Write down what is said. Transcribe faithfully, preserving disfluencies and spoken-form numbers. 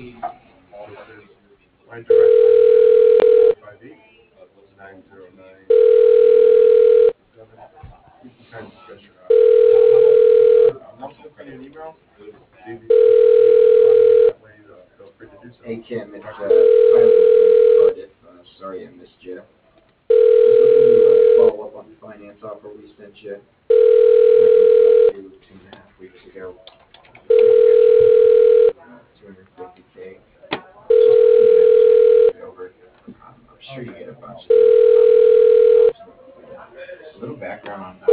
This is my direct line, five eight nine zero nine seven. You can kind of discuss your options. I'm also going to send you an email. So if you that way, uh, feel free to do so. Hey Kim, it's uh, Tyler with Cardiff. Uh, sorry I missed you. Just looking to uh, follow up on the finance offer we sent you. I think about two, two and a half weeks ago. Uh, two hundred fifty K. Just looking to get it over. Um, I'm sure you get a bunch of these. A little background on